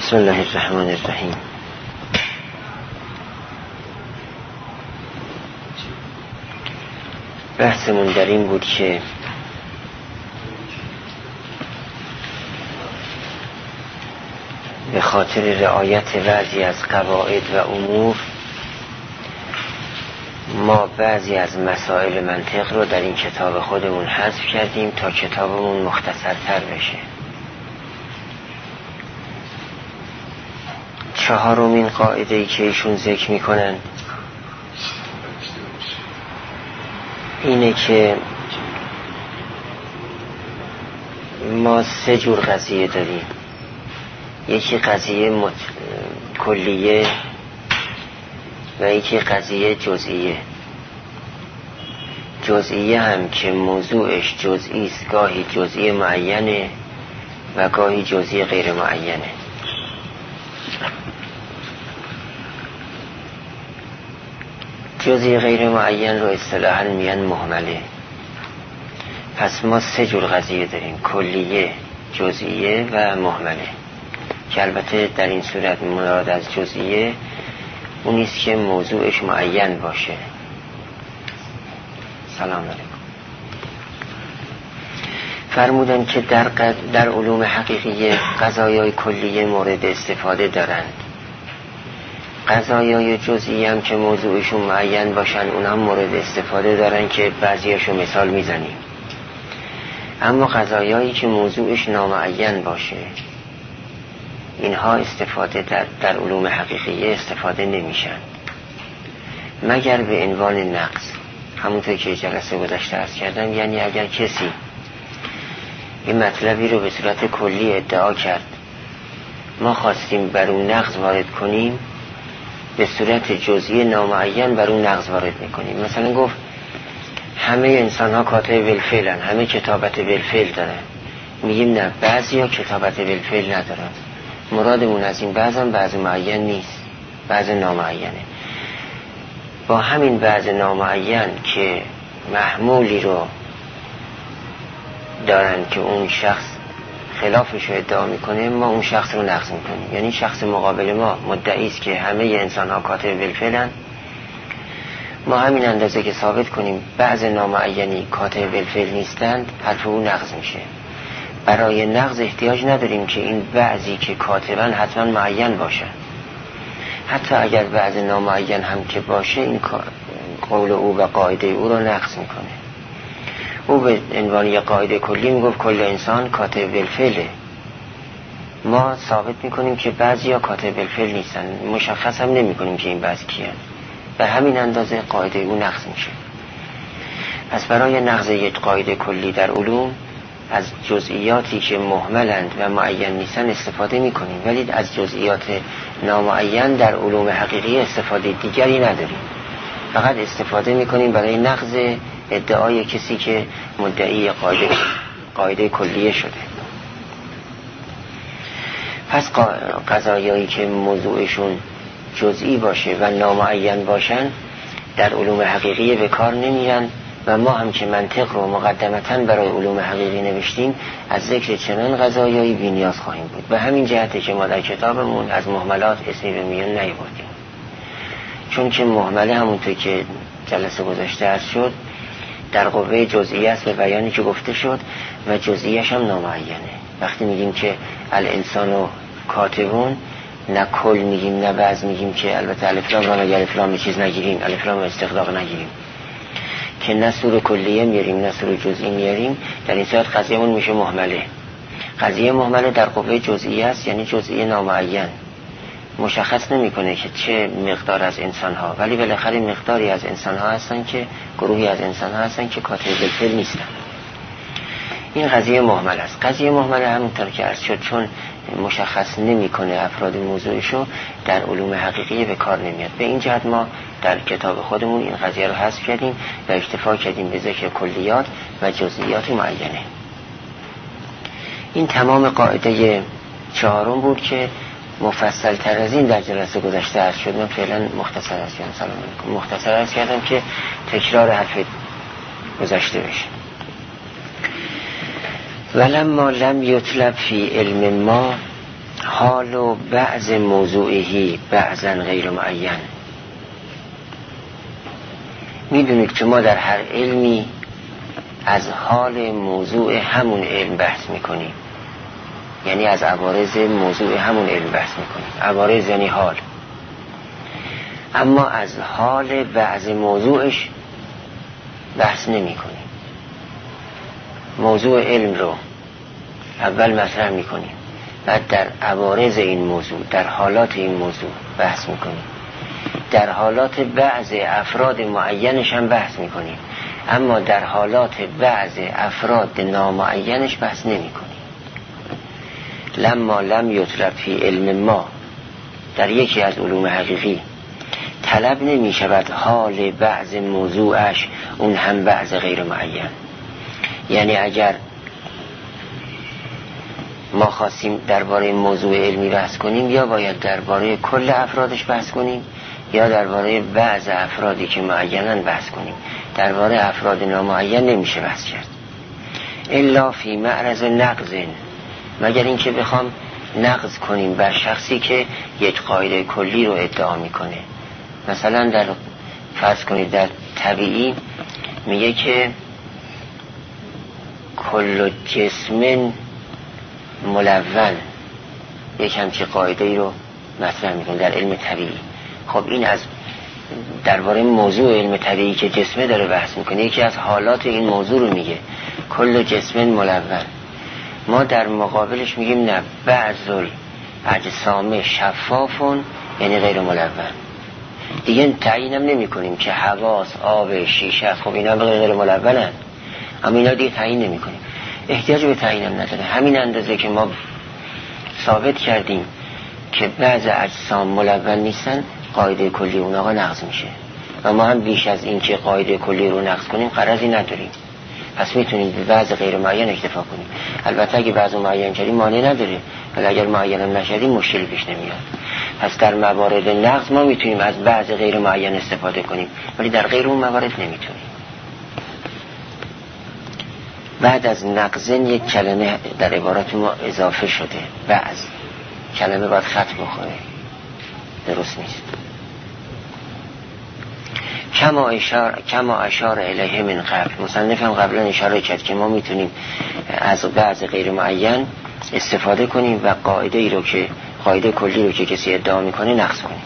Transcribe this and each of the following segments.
بسم الله الرحمن الرحیم. بحثمون در این بود که به خاطر رعایت بعضی از قواعد و امور ما بعضی از مسائل منطق رو در این کتاب خودمون حذف کردیم تا کتابمون مختصرتر بشه. چهارمین قاعده‌ای که ایشون ذکر میکنن اینه که ما سه جور قضیه داریم. یکی قضیه کلیه و یکی قضیه جزئیه. جزئیه هم که موضوعش جزئی است، گاهی جزئی معینه و گاهی جزئی غیر معینه. جزئی غیر معین رو اصطلاحاً میگن مهمله. پس ما سه جور قضیه داریم: کلیه، جزئیه و مهمله، که البته در این صورت مراد از جزئیه اونیست که موضوعش معین باشه. سلام علیکم. فرمودن که در علوم حقیقیه قضایای کلیه مورد استفاده دارند. قضایای جزئی هم که موضوعشون معین باشن اونها مورد استفاده دارن که بعضیاشو مثال میزنیم. اما قضایایی که موضوعش نامعین باشه اینها استفاده در علوم حقیقیه استفاده نمیشن مگر به عنوان نقض. همونطور که جلسه گذشته عرض کردم، یعنی اگر کسی این مطلبی رو به صورت کلی ادعا کرد، ما خواستیم بر اون نقض وارد کنیم، به صورت جزئی نامعین بر اون نقض وارد میکنیم. مثلا گفت همه انسان ها کاتب بالفعلن، همه کتابت بالفعل دارن. میگیم نه، بعضی ها کتابت بالفعل ندارن. مرادمون از این بعض معین نیست، بعض نامعینه. با همین بعض نامعین که محمولی رو دارن که اون شخص خلافش رو ادعا میکنه، ما اون شخص رو نقض میکنیم. یعنی شخص مقابل ما مدعی است که همه انسان ها کاتب بالفعلن، ما همین اندازه که ثابت کنیم بعض نامعینی کاتب بالفعل نیستند، حرف اون نقض میشه. برای نقض احتیاج نداریم که این بعضی که کاتبن حتما معین باشن. حتی اگر بعض نامعین هم که باشه، این قول او و قاعده او رو نقض میکنه. او به عنوان یک قاعده کلی میگفت کل انسان کاتب بالفعله. ما ثابت میکنیم که بعضی ها کاتب بالفعل نیستن، مشخص هم نمیکنیم که این بعضی کیان. به همین اندازه قاعده او نقض میشه. پس برای نقض یک قاعده کلی در علوم از جزئیاتی که مهملند و معین نیستن استفاده میکنیم، ولی از جزئیات نامعین در علوم حقیقی استفاده دیگری نداریم. فقط استفاده میکنیم برای نقض ادعای کسی که مدعی قاعده کلیه شده. پس قضایایی که موضوعشون جزئی باشه و نامعین باشن در علوم حقیقی به کار نمیرن و ما هم که منطق رو مقدمتاً برای علوم حقیقی نوشتیم از ذکر چنان قضایایی بی‌نیاز خواهیم بود. به همین جهته که ما در کتابمون از مهملات اسمی به میان نیاوردیم، چون که مهمله همونطور که جلسه گذشته عرض شد در قوه جزئیه است به بیانی که گفته شد و جزئیش هم نامعینه. وقتی میگیم که الانسان و کاتبون، نه کل میگیم نه بعض میگیم، که البته الف لام را اگر الف لام چیز نگیریم، الف لام استغراق نگیریم، که نه سور کلیه میاریم نه سور جزئی میاریم، در این صورت قضیه‌مون میشه مهمله. قضیه مهمله در قوه جزئیه است، یعنی جزئی نامعین، مشخص نمیکنه که چه مقدار از انسان ها، ولی بالاخره مقداری از انسان ها هستن که گروهی از انسان ها هستن که کاتب بالفعل نیستن. این قضیه مهمل است. قضیه مهمله همونطور که عرض شد چون مشخص نمیکنه افراد موضوعشو، در علوم حقیقی به کار نمیاد. به این جهت ما در کتاب خودمون این قضیه رو حذف کردیم و اکتفا کردیم به ذکر کلیات و جزئیات معینه. این تمام قاعده چهارم بود که مفصل تر از این در جلسه گذشته عرض شد. من فعلا مختصر عرض کردم که تکرار حرف گذشته بشه. ولما لم یطلب فی علم ما حال و بعض موضوعی بعضا غیر معین. میدونید که ما در هر علمی از حال موضوع همون علم بحث میکنیم، یعنی از عوارض موضوع همون علم بحث میکنیم. عوارض یعنی حال، اما از حال بعض موضوعش بحث نمی کنیم. موضوع علم رو اول مطرح می کنیم، بعد در عوارض این موضوع، در حالات این موضوع بحث می کنیم، در حالات بعض افراد معینش هم بحث می کنیم، اما در حالات بعض افراد نامعینش بحث نمی کنیم. لما لم یطلب فی علم ما، در یکی از علوم حقیقی طلب نمی شود حال بعض موضوعش اون هم بعض غیر معین. یعنی اگر ما خواستیم درباره موضوع علمی بحث کنیم، یا باید درباره کل افرادش بحث کنیم، یا درباره بعض افرادی که معینن بحث کنیم. درباره افراد نامعین نمیشه بحث کرد الا فی معرض نقض، مگر اینکه بخوام نقض کنیم بر شخصی که یک قاعده کلی رو ادعا میکنه. مثلا در فرض کنید در طبیعی میگه که کل جسم ملون، یک همچی قاعده ای رو مطرح میکنه در علم طبیعی. خب این از درباره موضوع علم طبیعی که جسمه داره بحث میکنه، یکی از حالات این موضوع رو میگه کل جسم ملون. ما در مقابلش میگیم نه، بعض الاجسام شفافون، یعنی غیر ملون. دیگه تعیینم نمی کنیم که حواس، آب، شیشه، خب اینا غیر ملونن، اما اینا دیگه تعیین نمی کنیم، احتیاج به تعیینم نداره. همین اندازه که ما ثابت کردیم که بعض اجسام ملون نیستن، قاعده کلی اون آقا نقض میشه. و ما هم بیش از این که قاعده کلی رو نقض کنیم غرضی نداریم، پس میتونیم به بعض غیر معین اکتفا کنیم. البته اگه بعض معین کردیم مانع نداره، ولی اگر معین هم نشدیم مشکلی پیش نمیاد. پس در موارد نقض ما میتونیم از بعض غیر معین استفاده کنیم، ولی در غیر اون موارد نمیتونیم. بعد از نقضن یک کلمه در عبارات ما اضافه شده، بعض کلمه باید خط بخوره، درست نیست. کما اشار الیه من قبل، مصنف هم قبلا اشاره کرد که ما میتونیم از بعض غیر معین استفاده کنیم و قاعده کلی رو که کسی ادعا میکنه نقض کنیم.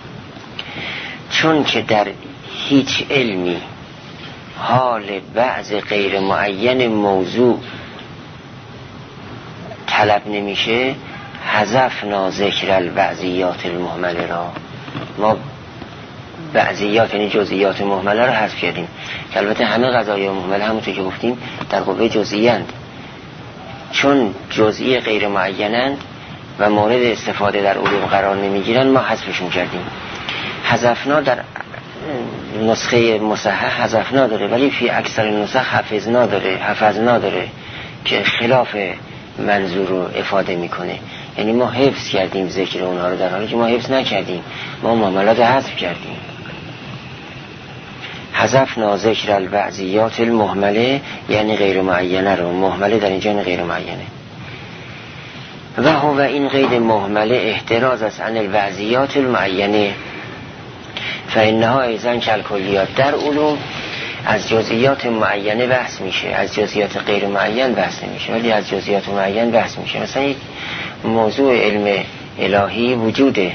چون که در هیچ علمی حال بعض غیر معین موضوع طلب نمیشه، حذفنا ذکر البعضیات المهمله را. ما بعضیات یعنی جزئیات مهمله رو حذف کردیم، که البته همه قضایا مهمله همونطور که گفتیم در قوه جزئیاند، چون جزئی غیر معینند و مورد استفاده در علوم قرار نمیگیرن ما حذفشون کردیم. حذفنا در نسخه مصحح حذفنا داره، ولی فی اکثر نسخ حفظنا داره که خلاف منظور رو افاده میکنه. یعنی ما حفظ کردیم ذکر اونها رو، در حالی که ما حفظ نکردیم، ما معاملات حذف کردیم. حذفنا ذکر البعضیات المهمله، یعنی غیر معینه رو، مهمله در اینجا غیر معینه. و هو این غیر مهمله احتراز است عن البعضیات المعینه، فانها ایضا کالکلیات. در علوم از جزئیات معینه بحث میشه، از جزئیات غیر معین بحث نمیشه، ولی از جزئیات معین بحث میشه. مثلا یک موضوع علم الهی وجوده،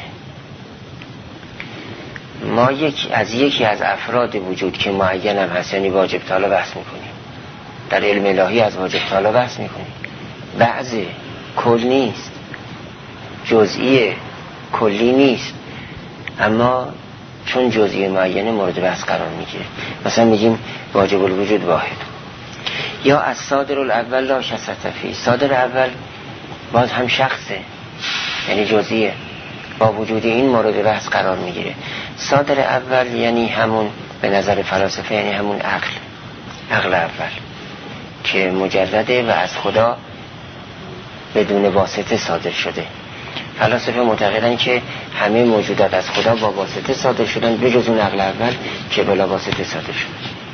ما یکی از افراد وجود که معین هم هست، یعنی واجب تعالی بحث میکنیم. در علم الهی از واجب تعالی بحث میکنیم، بعض کل نیست، جزئی کلی نیست، اما چون جزئی معینه مورد بحث قرار میگیره. مثلا میگیم واجب الوجود واحد. یا از صادر الاول لا شسط فی، صادر اول باز هم شخصه، یعنی جزئیه، با وجود این مورد بحث قرار میگیره. صادر اول یعنی همون به نظر فلاسفه یعنی همون عقل اول که مجرده و از خدا بدون واسطه صادر شده. فلاسفه معتقدن که همه موجودات از خدا با واسطه صادر شدن، به جز اون عقل اول که بلا واسطه صادر شد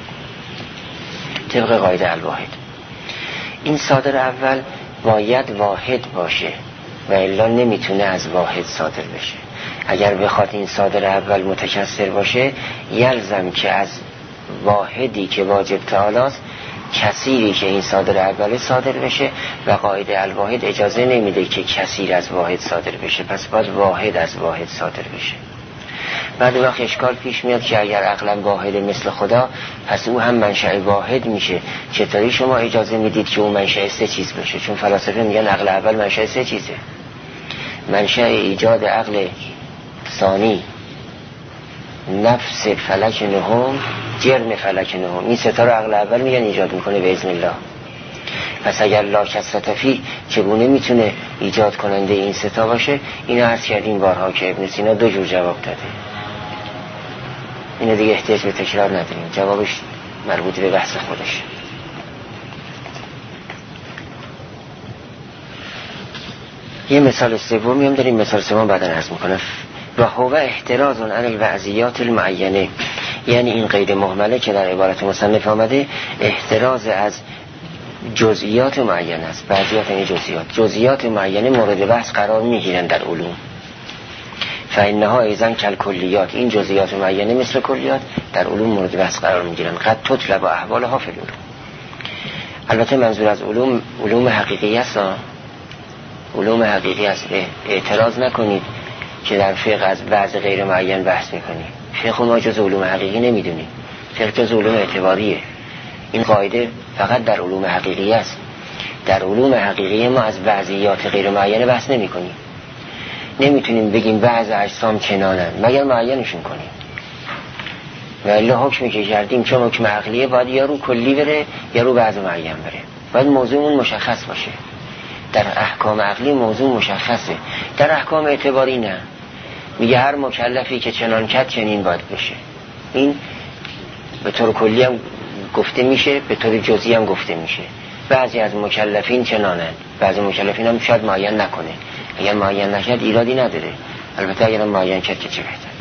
طبق قاعده الواحد. این صادر اول باید واحد باشه، و الا نمیتونه از واحد صادر بشه. اگر بخواد این صادر اول متکثر باشه یلزم که از واحدی که واجب تعالی است کثیری که این صادر اوله صادر بشه و قاعده الواحد اجازه نمیده که کثیر از واحد صادر بشه، پس باید واحد از واحد صادر بشه. بعد وقت اشکال پیش میاد که اگر عقلا واحد مثل خدا پس او هم منشأ واحد میشه، چطوری شما اجازه میدید که او منشأ سه چیز بشه؟ چون فلاسفه میگن عقل اول منشأ سه چیزه. منشأ ایجاد عقل ثانی نفس فلک نهم، جرم فلک نهم، این ستا رو عقل اول میگن ایجاد میکنه به اذن الله. پس اگر لا کثرت فی چگونه میتونه ایجاد کننده این ستا باشه؟ اینو عرض کردیم بارها که ابن سینا دو جور جواب داده، اینو دیگه احتیاج به تکرار نداریم، جوابش مربوط به بحث خودش. یه مثال سومی هم داریم، مثال سوم بعدا عرض میکنم. و هو احتراز عن الوعظیات المعینه، یعنی این قید مهمله که در عبارت مصنف آمده احتراز از جزئیات معینه است. بعضیات این جزئیات معینه مورد بحث قرار میگیرن در علوم، فإنها ایضا کالکلیات، این جزئیات معینه مثل کلیات در علوم مورد بحث قرار میگیرن. قد تطلب احوالها فی العلوم. البته منظور از علوم حقیقی است، علوم حقیقی است. اعتراض نکنید که در فقه از بعض غیر معین بحث میکنیم. فقه ما جز علوم حقیقی نمیدونیم، فقه جز علوم اعتباریه. این قاعده فقط در علوم حقیقی است. در علوم حقیقی ما از بعضیات غیر معین بحث نمی کنیم. نمیتونیم بگیم بعض اجسام چنانن مگر معینشون کنیم، و الا حکمی که کردیم چون حکم عقلیه باید یا رو کلی بره یا رو بعض معین بره، باید موضوعمون مشخص باشه. در احکام عقلی موضوع مشخصه، در احکام اعتباری نه. میگه هر مکلفی که چنان کرد چنین باید بشه. این به طور کلی هم گفته میشه، به طور جزئی هم گفته میشه. بعضی از مکلفین چنانن، بعضی مکلفین هم شاید معین نکنه. اگر معین نکرد ایرادی نداره، البته اگر معین کرد که چه بهتر.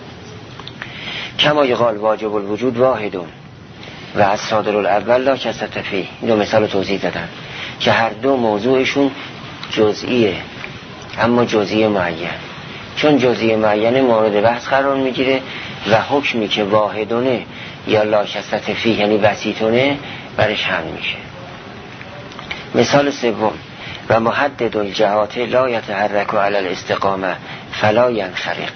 کما یقال واجب الوجود واحدون و از صادر الاول لا کثرت فیه. این دو مثال توضیح دادم که هر دو موضوعشون جزئیه، اما جزئی معین. چون جزئی معین مورد بحث قرار میگیره و حکمی که واحدونه یا لا کثرت فیه یعنی بسیطونه برش حمل میشه. مثال سوم و محدد الجهات لا یتحرک علی الاستقامه فلا ینخرق.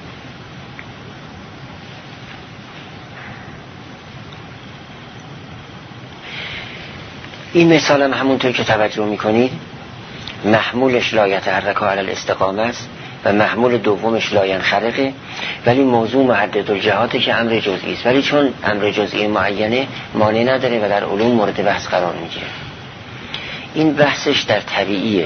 این مثال هم همونطور که توجه میکنید محمولش لا یتحرک علی الاستقامه است و محمول دومش لا ینخرقه، ولی موضوع محدد الجهاته که امر جزئی است، ولی چون امر جزئی معینه مانع نداره و در علوم مورد بحث قرار میگیره. این بحثش در طبیعیه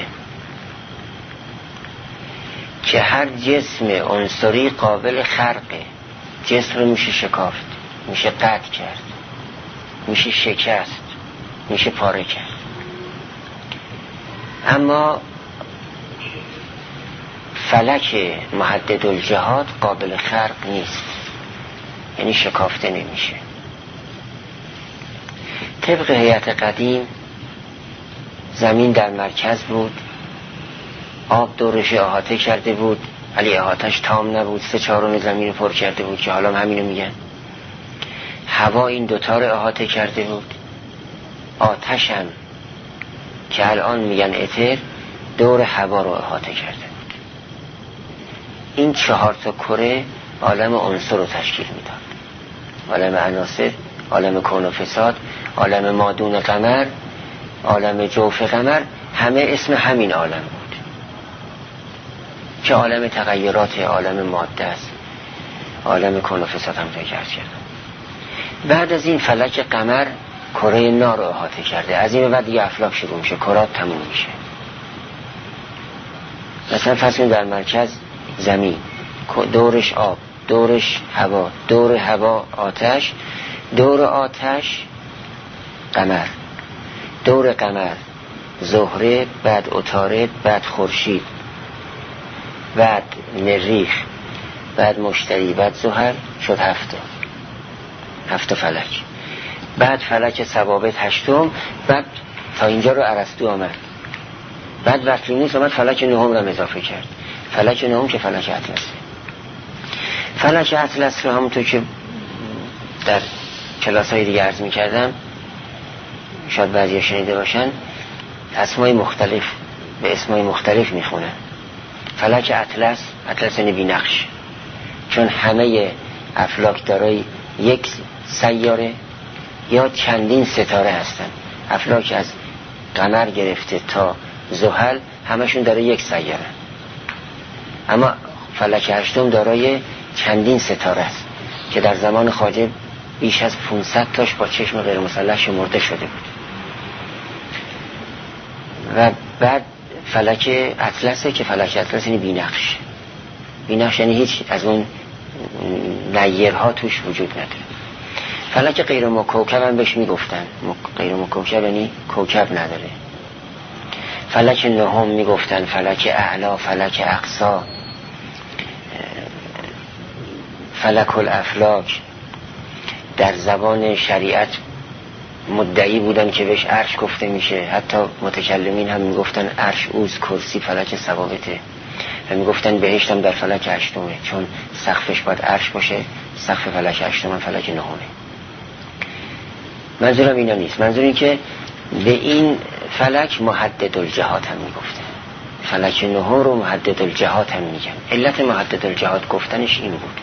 که هر جسم عنصری قابل خرقه. جسم رو میشه شکافت، میشه قطع کرد، میشه شکست، میشه پاره کرد. اما فلک محدد الجهات قابل خرق نیست، یعنی شکافته نمیشه. طبق هیئت قدیم زمین در مرکز بود، آب دورش احاطه کرده بود ولی احاطش تام نبود، 3/4 زمین پر کرده بود که حالا همینو میگن. هوا این دوتا رو احاطه کرده بود. آتش هم که الان میگن اتر دور هوا رو احاطه کرده بود. این 4 کره عالم عنصر رو تشکیل میداد، عالم عناصر، عالم کون و فساد، عالم مادون قمر، عالم جوف قمر، همه اسم همین عالم بود که عالم تغییرات، عالم ماده است، عالم کون و فساد هم ذکر کردم. بعد از این فلک قمر کره نار رو احاطه کرده، از این بعد دیگه افلاک شروع میشه، کرات تموم میشه. مثلا فرض در مرکز زمین، دورش آب، دورش هوا، دور هوا آتش، دور آتش قمر، دور قمر زهره، بعد عطارد، بعد خورشید، بعد مریخ، بعد مشتری، بعد زحل، شد 7 فلک. بعد فلک ثوابت 8م، بعد تا اینجا رو ارسطو آمد بعد بطلیموس اومد فلک نهم رو اضافه کرد. فلک نهم که فلک اطلس. فلک اطلس رو همونطور که در کلاس‌های دیگه عرض می‌کردم، شاید بعضی‌ها شنیده باشن، اسمای مختلف به اسمای مختلف میخونن. فلک اطلس، اطلس یعنی بی‌نقش، چون همه افلاک دارای یک سیاره یا چندین ستاره هستن. افلاک از قمر گرفته تا زحل همشون داره یک سیاره، اما فلک هشتم دارای چندین ستاره است که در زمان خواجه بیش از 500 تاش با چشم غیر مسلح شمرده شده بود. و بعد فلک اطلسه که فلک اطلس یعنی بی‌نقش. بی‌نقش یعنی هیچ از اون نیرها توش وجود نداره. فلک غیر مکوکب هم بهش میگفتن. غیر مکوکب یعنی کوکب نداره. فلک نهم میگفتن فلک اعلا، فلک اقصا، فلک الافلاک. در زبان شریعت مدعی بودن که بهش عرش گفته میشه. حتی متکلمین هم میگفتن عرش اوز، کرسی فلک ثوابته، و میگفتن بهشت هم در فلک هشتمه، چون سقفش باید عرش باشه. سقف فلک هشتم فلک نهمه. منظورم اینا نیست. منظور این که به این فلک محدد الجهات هم میگفتن. فلک نهم رو محدد الجهات هم میگن. علت محدد الجهات گفتنش این بود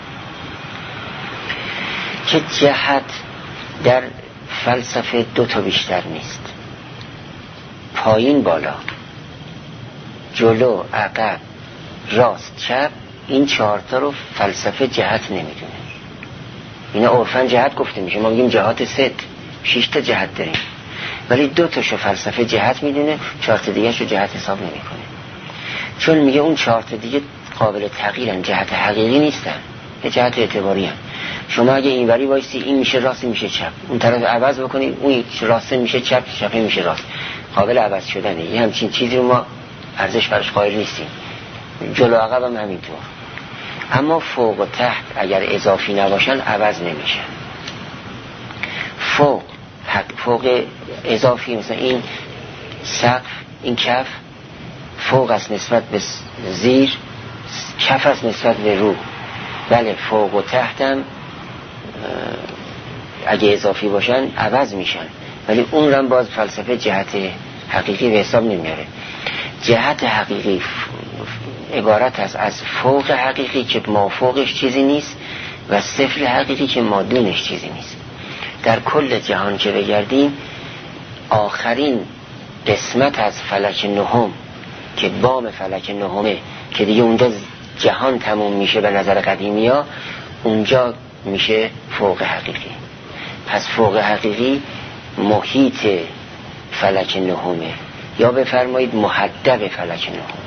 که جهت در فلسفه دو تا بیشتر نیست: پایین بالا، جلو عقب، راست چپ. این 4 تا رو فلسفه جهت نمیدونه. اینا عرفاً جهت گفته میشه. ما میگیم جهات 6 تا جهت داریم، ولی 2 تاشو فلسفه جهت میدونه، 4 تا دیگه شو جهت حساب نمیکنه، چون میگه اون 4 تا دیگه قابل تغییرن، جهت حقیقی نیستن، یه جهت اعتباری هن. شما اگه اینوری وایسی این میشه راست، میشه چپ، اون طرف عوض بکنی اون راست میشه چپ، چپ میشه راست، قابل عوض شدنه. یه همچین چیزی رو ما ارزش براش قائل نیستیم. جلو عقب هم همینطور. اما فوق و تحت اگر اضافی نباشن عوض نمیشن. فوق اضافی، مثلا این سقف، این کف، فوق است نسبت به زیر، کف است نسبت به رو. بله، فوق و تحت هم اگه اضافی باشن عوض میشن، ولی اون رو باز فلسفه جهت حقیقی به حساب نمیاره. جهت حقیقی عبارت است از فوق حقیقی که مافوقش چیزی نیست و صفر حقیقی که مادونش چیزی نیست. در کل جهان که بگردیم، آخرین قسمت از فلک نهم که بام فلک نهمه، که دیگه اونجا جهان تموم میشه به نظر قدیمی ها، اونجا میشه فوق حقیقی. پس فوق حقیقی محیط فلک نهمه، یا بفرمایید محدب فلک نهمه.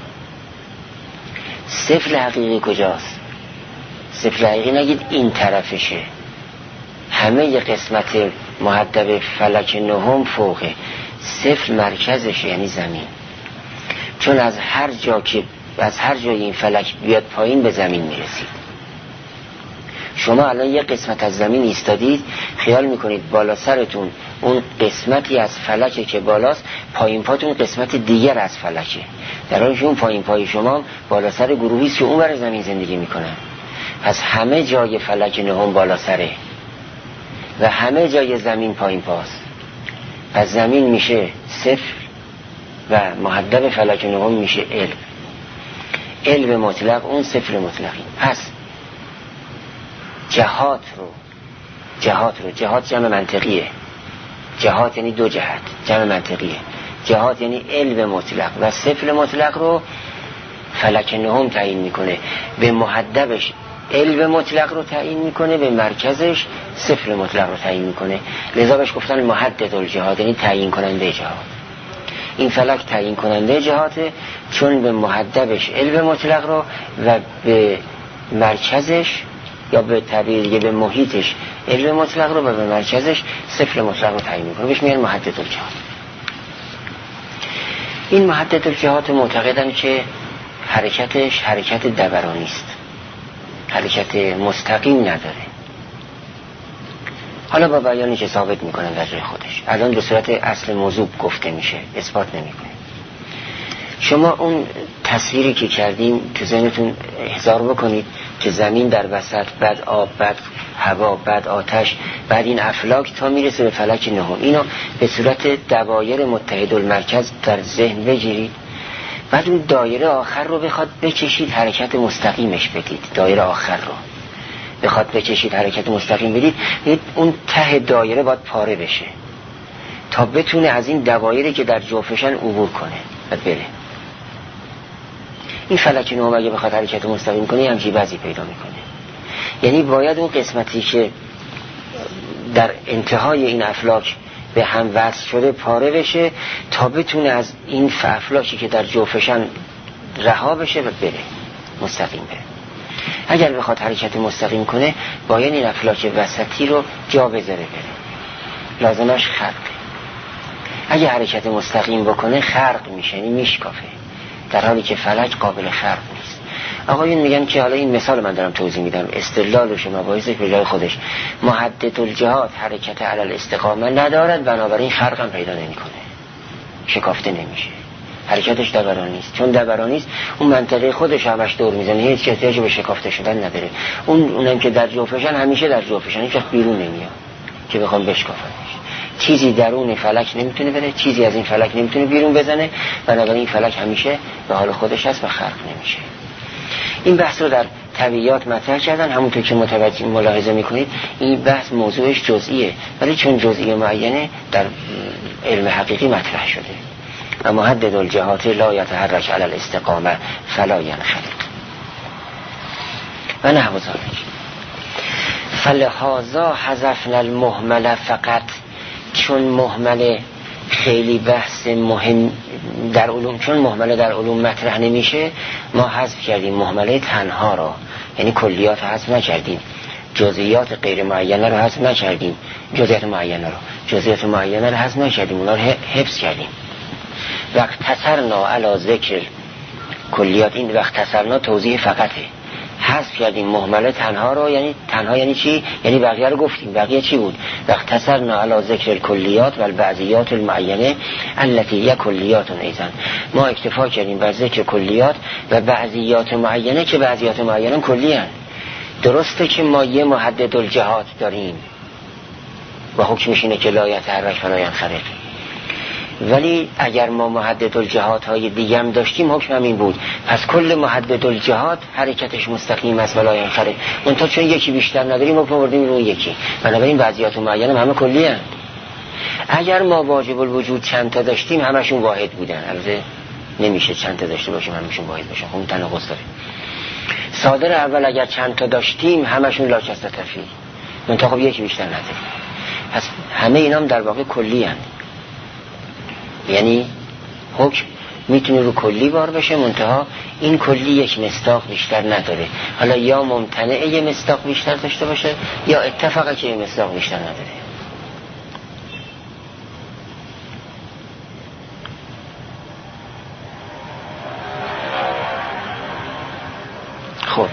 صفر حقیقی کجاست؟ صفر حقیقی نگید این طرفشه، همه قسمت محدب فلک نهم فوقه، صفر مرکزشه، یعنی زمین. چون از هر جای این فلک بیاد پایین به زمین میرسید. شما الان یه قسمت از زمین ایستادید، خیال میکنید بالا سرتون اون قسمتی از فلکه که بالاست، پایین پاتون قسمت دیگر از فلکه، در حالی که اون پایین پای شما بالا سر گروهیست که اون بر زمین زندگی میکنن. پس همه جای فلک نهم بالا سره و همه جای زمین پایین پاست. پس زمین میشه صفر و محدب فلک نهم میشه علم. علم مطلق اون صفر مطلقی. پس جهات جمع منطقیه. جهات یعنی دو جهت، جمع منطقیه. جهات یعنی علم مطلق و صفر مطلق رو فلک نهم تعیین میکنه، به محدبش علم مطلق رو تعیین میکنه، به مرکزش صفر مطلق رو تعیین میکنه. لذا بهش گفتن محدد الجهات، یعنی تعیین کننده جهات. این فلک تعیین کننده جهاته، چون به محدبش علم مطلق رو و به مرکزش یا به تعبیر دیگه به محیطش علم مطلق رو و به مرکزش صفر مطلق رو تعیین میکنه. بهش میگن محدد الجهات. این محدد الجهات معتقدن که حرکتش حرکت دورانی است، حرکت مستقیم نداره. حالا با بیانی که ثابت میکنن در جای خودش، الان به صورت اصل موضوع گفته میشه، اثبات نمیکنه. شما اون تصویری که کردیم تو ذهنتون احضار بکنید که زمین در وسط، بعد آب، بعد هوا، بعد آتش، بعد این افلاک تا میرسه به فلک نهم. اینو به صورت دوایر متحد المرکز در ذهن بگیرید. بعد اون دایره آخر رو بخواد بکشید حرکت مستقیمش بدید. دایره آخر رو بخواد بکشید حرکت مستقیم بدید، اون ته دایره باید پاره بشه تا بتونه از این دوایری که در جوفشن عبور کنه و بره. این فلک نهم اگه بخواد حرکت مستقیم کنه همچین وضعی پیدا میکنه. یعنی باید اون قسمتی که در انتهای این افلاک به هم وصل شده پاره بشه تا بتونه از این افلاکی که در جوفشن رها بشه و بره، مستقیم بره. اگر بخواد حرکت مستقیم کنه باید این افلاک وسطی رو جا بذاره بره، لازمش خرقه. اگه حرکت مستقیم بکنه خرق میشه، یعنی میشکافه، در حالی که فلک قابل خرق نیست. آقایون میگن که حالا این مثال من دارم توضیح میدم، استدلالش و مباحثش به جای خودش. محدد الجهات حرکت علی الاستقامه ندارد، بنابراین خرق هم پیدا نمیکنه، شکافته نمیشه، حرکتش دوران نیست. چون دوران نیست اون منطقه خودش همش دور میزنه، هیچ احتیاجی به شکافته شدن نداره. اونم که در جوفشن همیشه در جوفشن، هیچ وقت بیرون نمیاد که بخوام بشکافنش. چیزی درون فلک نمیتونه بره، چیزی از این فلک نمیتونه بیرون بزنه، بنابراین این فلک همیشه به حال خودش هست و خرق نمیشه. این بحث رو در طبیعیات مطرح کردن، همونطور که متوجه ملاحظه میکنید این بحث موضوعش جزئیه، ولی چون جزئی معینه در علم حقیقی مطرح شده. و محدد الجهات لا یتحرک علی الاستقامه فلا ینخرط و نحو ذلک. فلهذا حذفنا المهمل فقط، چون مهمل خیلی بحث مهم در علوم، چون مهمله در علوم مطرح نمیشه، ما حذف کردیم مهمله تنها را، یعنی کلیات حذف نکردیم، جزئیات غیر معینه رو حذف نکردیم، جزئیات معینه رو حذف نکردیم، اونا رو حفظ کردیم. وقت تصرنا علی ذکر کلیات، این وقت تصرنا توضیح فقطه، حذف کردیم مهمله تنها رو. یعنی تنها یعنی چی؟ یعنی بقیه رو گفتیم. بقیه چی بود؟ وقت تصرنا علی ذکر الکلیات و البعضیات المعینه التي هي کلیات ایضا، ما اکتفا کردیم بر ذکر کلیات و بعضیات معینه که بعضیات معینه کلی هستند. درسته که ما یه محدد الجهات داریم و حکمش اینه که لا یتحرک ولا ینخرط، ولی اگر ما محدد الجهات های دیگه هم داشتیم حکم همین بود. پس کل محدد الجهات حرکتش مستقیم است ولا ینخرط. اون تا چون یکی بیشتر نداریم حکم بردیم رو یکی، بنابراین بعضیات معینه همه کلی هست. اگر ما واجب الوجود چند تا داشتیم همشون واحد بودن. البته نمیشه چند تا داشته باشیم همشون واحد باشن، اون تناقض داره. صادر اول اگر چند تا داشتیم همشون لا چستفی، اون تا خب یکی بیشتر نداریم. پس همه اینا هم در واقع کلی هست، یعنی حکم میتونه رو کلی بار بشه، منتها این کلی یک مصداق بیشتر نداره. حالا یا ممتنعه یه مصداق بیشتر داشته باشه یا اتفاقه که یه مصداق بیشتر نداره. خب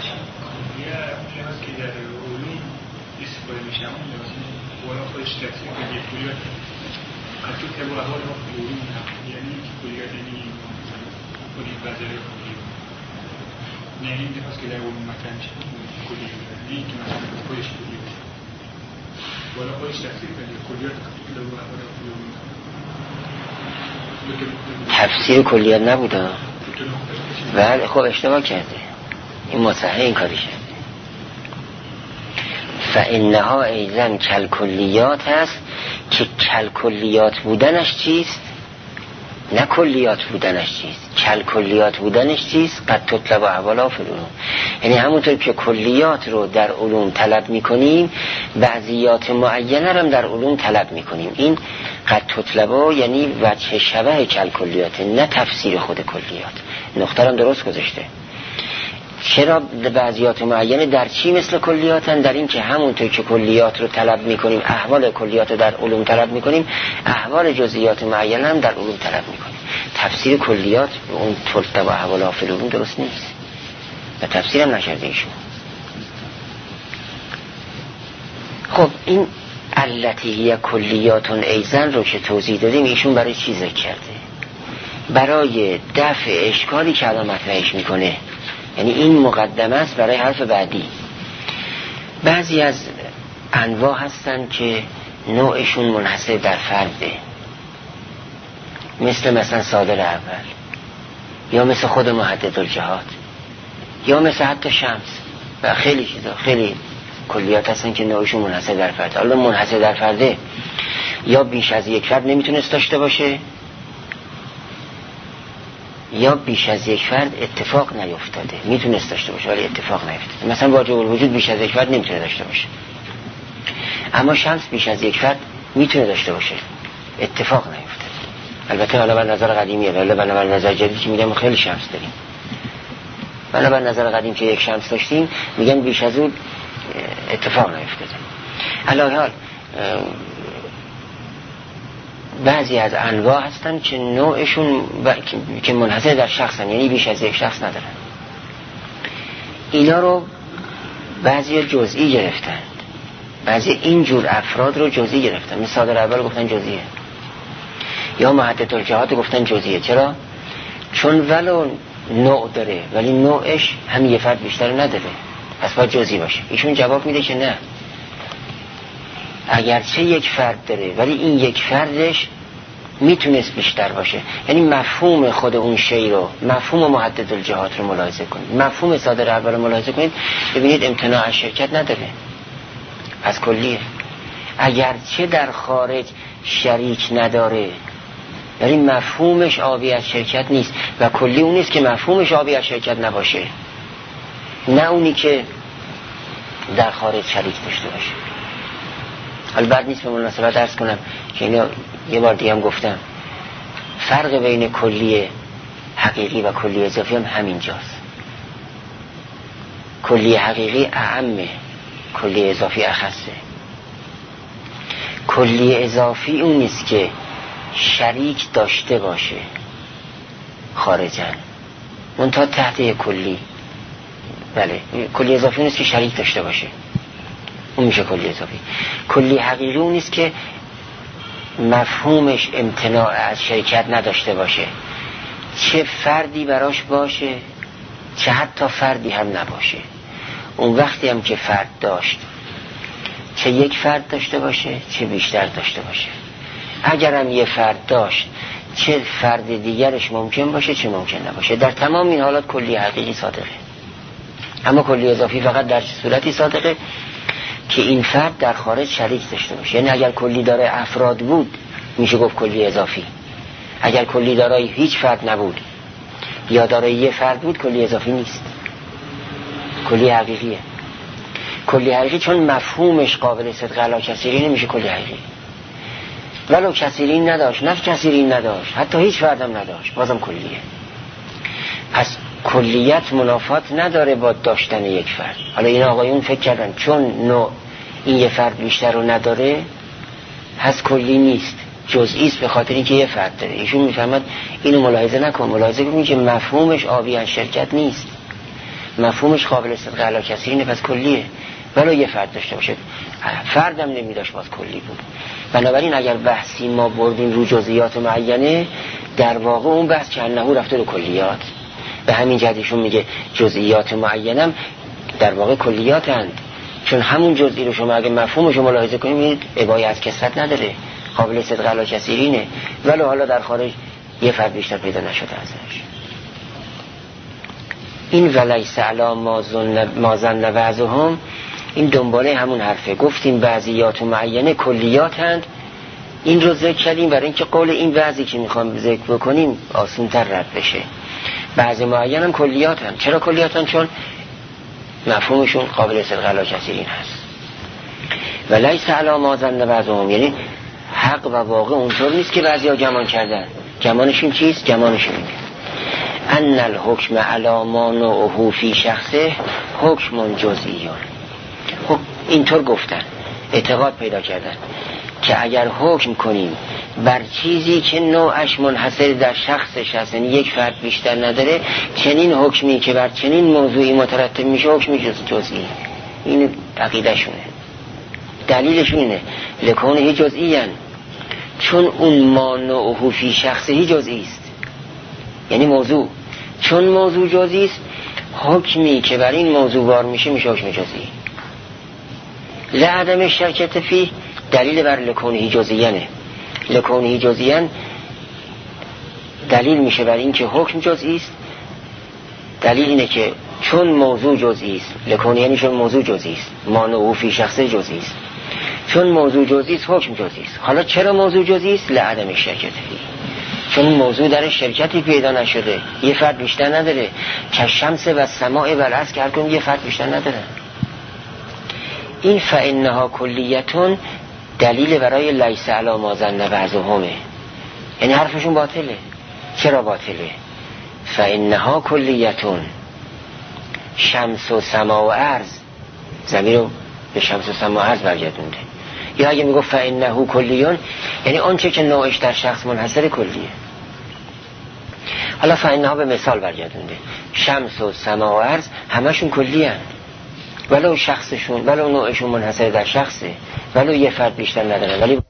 نه این دفعه که در اون مکان چه کلیه نه که مثلا خودش کلیه ولی خودش تفسیر کنه کلیات در اون تفسیر کلیات نبوده. بله خب اشتباه کرده، این مصحح این کاری کرده. فانها ایضا کلکلیات هست که کلکلیات بودنش چیست؟ نه کلیات بودنش چیست، کلکلیات بودنش چیست؟ قد تطلب اولا فی العلوم، یعنی همونطور که کلیات رو در علوم طلب میکنیم بعضیات معینه رو هم در علوم طلب میکنیم. این قد تطلب یعنی وجه شبه کلکلیات، نه تفسیر خود کلیات. نقطه رو درست گذاشته. چرا بعضیات معینه در چی مثل کلیاتن؟ در این که همونطور که کلیات رو طلب میکنیم، احوال کلیات رو در علوم طلب میکنیم، احوال جزئیات معینه هم در علوم طلب میکنیم. تفسیر کلیات اون طلب و احوال فی العلوم درست نیست و تفسیر هم نکرده ایشون. خب این التی هی کلیات ایضا رو که توضیح دادیم ایشون برای چی ذکر کرده؟ برای دفع اشکالی که الان مطرحش میکنه، یعنی این مقدمه است برای حرف بعدی. بعضی از انواع هستن که نوعشون منحصر در فرده، مثلا صادر اول، یا مثل خود محددالجهات، یا مثل حتی شمس و خیلی چیزا، خیلی کلیات هستن که نوعشون منحصر در فرده. حالا منحصر در فرده یا بیش از یک فرد نمیتونست داشته باشه، یا بیش از یک فرد اتفاق نیفتاده، میتونست داشته باشه ولی اتفاق نیفتاده. مثلا واجب الوجود بیش از یک فرد نمیتونه داشته باشه، اما شمس بیش از یک فرد میتونه داشته باشه، اتفاق نیفتاده. البته حالا بر نظر قدیمیه، ولی بر نظر جدید که میگم خیلی شمس داریم، ولی بر نظر قدیم که یک شمس داشتیم میگن بیش از اون اتفاق نیفتاده. علاوه حال بعضی از انواع هستن که نوعشون که منحصر در شخصن، یعنی بیش از یک شخص ندارن. اینا رو بعضی جزئی گرفتن، بعضی اینجور افراد رو جزئی گرفتن. مثل صادر اول گفتن جزئیه، یا محددالجهات گفتن جزئیه. چرا؟ چون ولو نوع داره ولی نوعش هم یه فرد بیشتر نداره، پس باید جزئی باشه. ایشون جواب میده که نه، اگرچه یک فرد داره ولی این یک فردش میتونست بیشتر باشه. یعنی مفهوم خود اون شی رو، مفهوم محددالجهات رو ملاحظه کنید، مفهوم صادر اول رو ملاحظه کنید، ببینید امتناع از شرکت نداره، از کلیه. اگرچه در خارج شریک نداره یعنی مفهومش آبی از شرکت نیست، و کلی اون نیست که مفهومش آبی از شرکت نباشه، نه اونی که در خارج شریک داشته باشه. البته نیست به مناسبت عرض کنم که اینو یه بار دیگه هم گفتم، فرق بین کلی حقیقی و کلی اضافی هم همینجاست. کلی حقیقی اعمه، کلی اضافی اخصه. کلی اضافی اون نیست که شریک داشته باشه خارجاً، منتها تحت یک کلی. بله، کلی اضافی اون نیست که شریک داشته باشه، اون میشه کلی اضافی. کلی حقیقی اون نیست که مفهومش امتناع از شرکت نداشته باشه، چه فردی براش باشه چه حتی فردی هم نباشه. اون وقتی هم که فرد داشت، چه یک فرد داشته باشه چه بیشتر داشته باشه. اگرم یه فرد داشت، چه فرد دیگرش ممکن باشه چه ممکن نباشه. در تمام این حالات کلی حقیقی صادقه. اما کلی اضافی فقط در صورتی صادقه که این فرد در خارج شریک داشته باشه. یعنی اگر کلی داره افراد بود میشه گفت کلی اضافی. اگر کلی دارای هیچ فرد نبود یا دارای یه فرد بود کلی اضافی نیست، کلی حقیقیه. کلی حقیقی چون مفهومش قابل صدق علی کثیرین نمیشه کلی حقیقی. ولو کثیرین نداشت، نه کثیرین نداشت، حتی هیچ فردم نداشت، بازم کلیه. پس کلیت منافات نداره با داشتن یک فرد. حالا این آقایون فکر کردن چون نوع این یه فرد بیشتر رو نداره هست کلی نیست، جزئی است، به خاطر اینکه یه فرد داره. ایشون میفهمد اینو ملاحظه نکن، ملاحظه کن که مفهومش آبی از شرکت نیست، مفهومش قابل صدق علی کثیرینه، پس کلیه. ولو یه فرد داشته باشه، فردم نمیداشت باز کلی بود. بنابراین اگر بحثی ما بردیم رو جزئیات معینه، در واقع اون بحث که انه رفته رو کلیات. به همین جهت ایشون میگه جزئیات معینم در واقع کلیاتند، چون همون جزئی رو شما اگه مفهومش رو ملاحظه کنید میبینید ابایی از کثرت نداره، قابل صدق علی کثیرینه، ولو حالا در خارج یه فرد بیشتر پیدا نشده ازش. این ولیس علی ما ظن بعضهم، این دنباله همون حرفه. گفتیم بعضیات معینه کلیاتند، این رو ذکر کردیم برای اینکه قول این بعضی که میخوام ذکر بکنیم آسان‌تر رد بشه. بعضی معین هم کلیاتند. چرا کلیاتند؟ چون مفهومشون قابل صدق علی کثیرین هست. ولیس علی ما ظن بعضهم، یعنی حق و واقع اونطور نیست که بعضی ها گمان کردن. گمانشون چیست؟ گمانشون ان الحکم علی ما نوعه فی شخصه حکم جزئی. خب اینطور گفتن، اعتقاد پیدا کردن که اگر حکم کنیم بر چیزی که نوعش منحصر در شخصش هست، یعنی یک فرد بیشتر نداره، چنین حکمی که بر چنین موضوعی مترتب میشه حکمی جزئی. این عقیده شونه، دلیلشون اینه لکونه جزئی هن. چون اون ما نوعه فی شخصه جزئی است، یعنی موضوع. چون موضوع جزئی است، حکمی که بر این موضوع وار میشه میشه حکم جزئی. لعدم شرکت فیه دلیل بر لکونه جزئیانه. لکونه جزئیان دلیل میشه بر این که حکم جزئی است. دلیل اینه که چون موضوع جزئی است، لکونه یعنی چون موضوع جزئی است، مانع فی شخص جزئی است، چون موضوع جزئی است حکم جزئی است. حالا چرا موضوع جزئی است؟ لعدم شرکت فیه، چون موضوع در شرکتی پیدا نشده، یه فرد بیشتر نداره. که شمس و سماع و الارض که هر کدوم یه فرد بیشتر نداره. این فانها کلیتون دلیل برای لیس علی ما ظن بعضهمه، یعنی حرفشون باطله. چرا باطله؟ فانها کلیتون، شمس و سما و ارض، زمین رو به شمس و سما و ارض برگردونده. یا اگه میگو فانه کلیون، یعنی آنچه که نوعش در شخص منحصر کلیه. حالا فانها به مثال برگردونده، شمس و سما و ارض همشون کلیه، ولو شخصشون ولو نوعشون منحصر در شخصه، ولو یه فرد بیشتر نداره، ولی